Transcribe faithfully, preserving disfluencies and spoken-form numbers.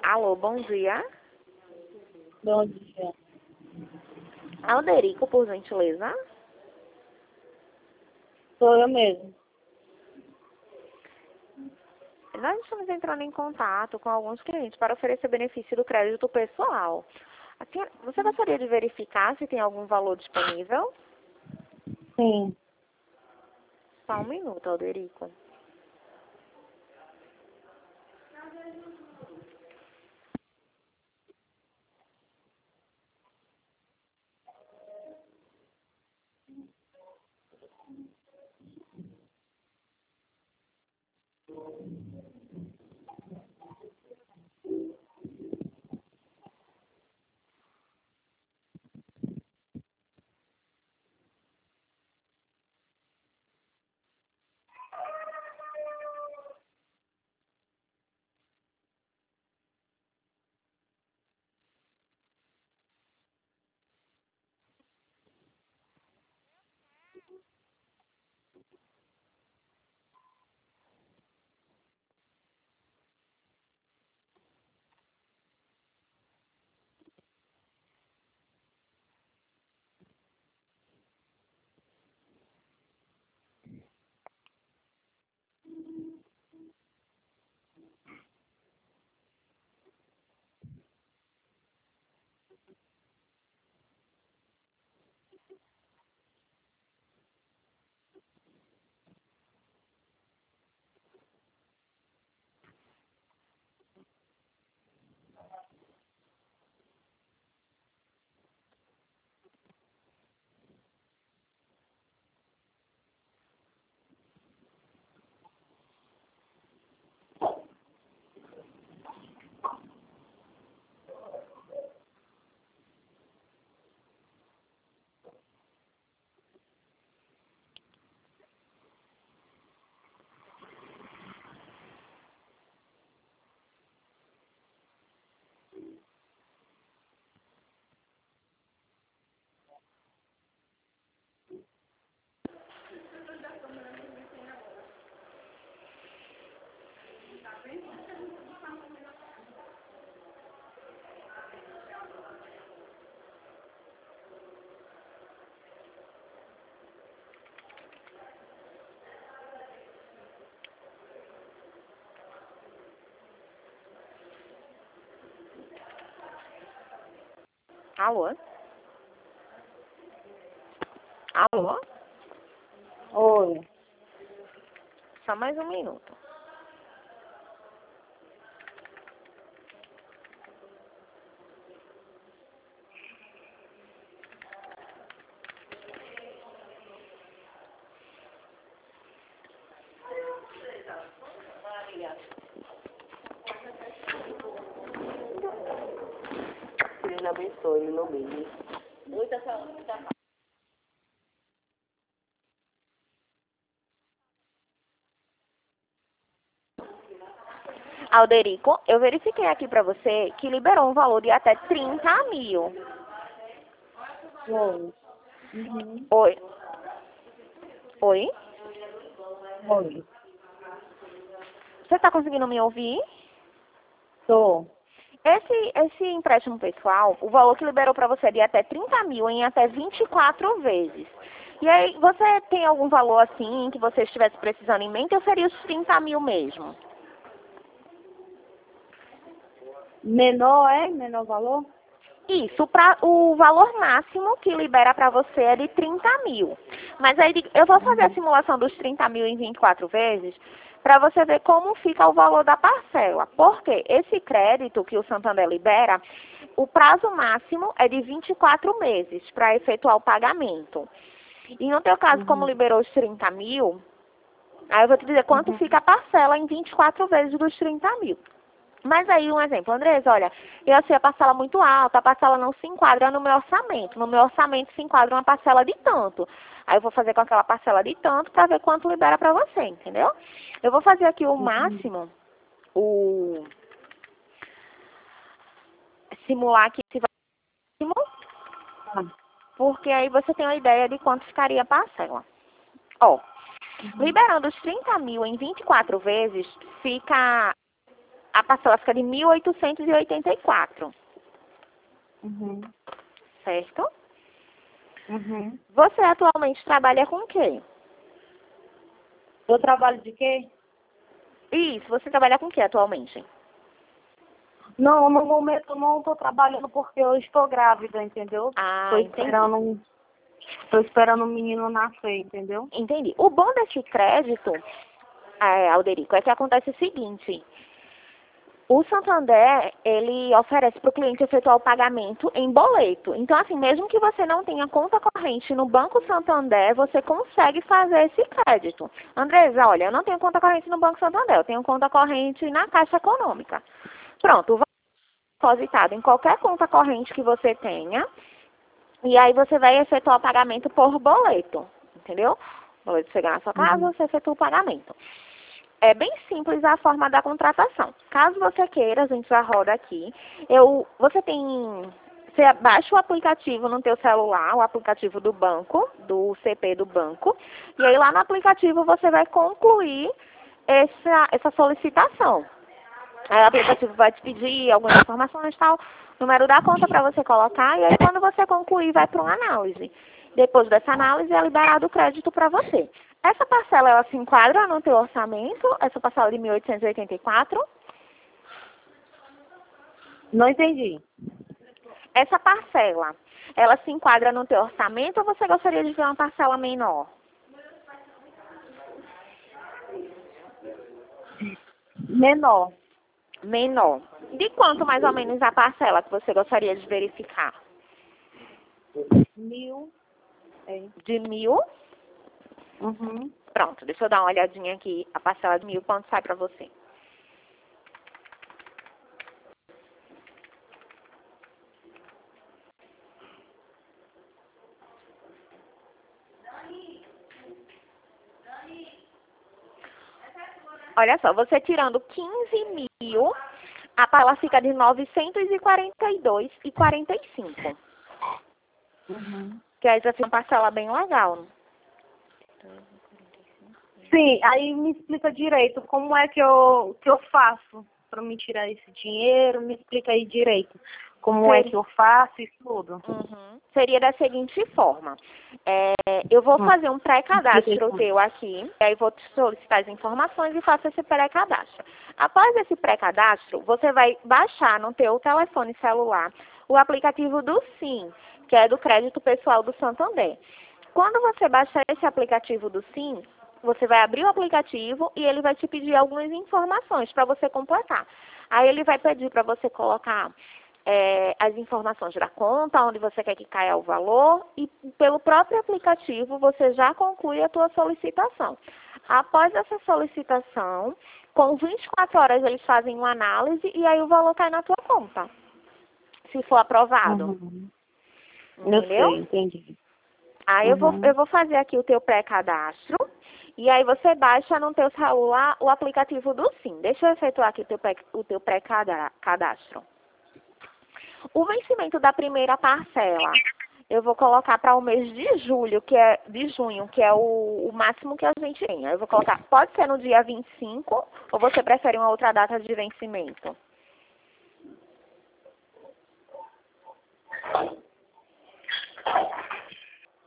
Alô, bom dia. Bom dia. Alderico, por gentileza. Sou eu mesmo. Nós estamos entrando em contato com alguns clientes para oferecer benefício do crédito pessoal. Assim, você gostaria de verificar se tem algum valor disponível? Sim. Só um minuto, Alderico. Alô? Alô? Oi. Só mais um minuto. Deus abençoe, no nome. Muita saúde, muita paz. Alderico, eu verifiquei aqui para você que liberou um valor de até trinta mil. Oi. Uhum. Oi? Oi? Oi. Você está conseguindo me ouvir? Tô. Esse, esse empréstimo pessoal, o valor que liberou para você é de até trinta mil em até vinte e quatro vezes. E aí, você tem algum valor assim que você estivesse precisando em mente ou seria os trinta mil mesmo? Menor é? Menor valor? Isso, pra, o valor máximo que libera para você é de trinta mil. Mas aí eu vou fazer a Uhum. simulação dos trinta mil em vinte e quatro vezes para você ver como fica o valor da parcela. Porque esse crédito que o Santander libera, o prazo máximo é de vinte e quatro meses para efetuar o pagamento. E no teu caso, como Uhum. liberou os trinta mil, aí eu vou te dizer quanto Uhum. fica a parcela em vinte e quatro vezes dos trinta mil. Mas aí, um exemplo, Andresa, olha, eu achei a parcela muito alta, a parcela não se enquadra no meu orçamento. No meu orçamento se enquadra uma parcela de tanto. Aí eu vou fazer com aquela parcela de tanto para ver quanto libera para você, entendeu? Eu vou fazer aqui o Uhum. máximo, o simular aqui esse máximo, Tá. porque aí você tem uma ideia de quanto ficaria a parcela. Ó, Uhum. liberando os trinta mil em vinte e quatro vezes, fica a parcela fica de mil oitocentos e oitenta e quatro. Uhum. Certo? Uhum. Você atualmente trabalha com o quê? Eu trabalho de quê? Isso, você trabalha com o quê atualmente? Não, no momento eu não estou trabalhando porque eu estou grávida, entendeu? Ah, Estou entendi. esperando, um- tô esperando o menino nascer, entendeu? Entendi. O bom desse crédito, é, Alderico, é que acontece o seguinte. O Santander, ele oferece para o cliente efetuar o pagamento em boleto. Então, assim, mesmo que você não tenha conta corrente no Banco Santander, você consegue fazer esse crédito. Andresa, olha, eu não tenho conta corrente no Banco Santander, eu tenho conta corrente na Caixa Econômica. Pronto, o valor é depositado em qualquer conta corrente que você tenha, e aí você vai efetuar o pagamento por boleto, entendeu? O boleto chegar na sua casa, Uhum. você efetua o pagamento. É bem simples a forma da contratação. Caso você queira, a gente já roda aqui. Eu, você tem, você baixa o aplicativo no teu celular, o aplicativo do banco, do C P do banco, e aí lá no aplicativo você vai concluir essa, essa solicitação. Aí o aplicativo vai te pedir algumas informações e tal, número da conta para você colocar, e aí quando você concluir vai para uma análise. Depois dessa análise é liberado o crédito para você. Essa parcela, ela se enquadra no teu orçamento, essa parcela de mil oitocentos e oitenta e quatro. Não entendi. Essa parcela, ela se enquadra no teu orçamento ou você gostaria de ver uma parcela menor? Menor. Menor. De quanto mais ou menos a parcela que você gostaria de verificar? Mil. É. De mil? Uhum. Pronto, deixa eu dar uma olhadinha aqui, a parcela de mil, quanto sai para você? Olha só, você tirando quinze mil, a parcela fica de novecentos e quarenta e dois reais e quarenta e cinco centavos. Uhum. Que aí já fica uma parcela bem legal. Sim, aí me explica direito como é que eu, que eu faço para me tirar esse dinheiro, me explica aí direito como é Sim. que eu faço e tudo. Uhum. Seria da seguinte forma. É, eu vou Hum. fazer um pré-cadastro Explica aí. teu aqui, e aí vou te solicitar as informações e faço esse pré-cadastro. Após esse pré-cadastro, você vai baixar no teu telefone celular o aplicativo do SIM, que é do Crédito Pessoal do Santander. Quando você baixar esse aplicativo do SIM, você vai abrir o aplicativo e ele vai te pedir algumas informações para você completar. Aí ele vai pedir para você colocar é, as informações da conta, onde você quer que caia o valor, e pelo próprio aplicativo você já conclui a tua solicitação. Após essa solicitação, com vinte e quatro horas eles fazem uma análise e aí o valor cai na tua conta, se for aprovado. Uhum. Eu Entendeu? sei, entendi. Aí eu, vou, Uhum. eu vou fazer aqui o teu pré-cadastro. E aí você baixa no teu celular o aplicativo do SIM. Deixa eu efetuar aqui o teu, pré- o teu pré-cadastro. O vencimento da primeira parcela, eu vou colocar para o mês de julho, que é de junho, que é o, o máximo que a gente tem. Eu vou colocar, pode ser no dia vinte e cinco, ou você prefere uma outra data de vencimento?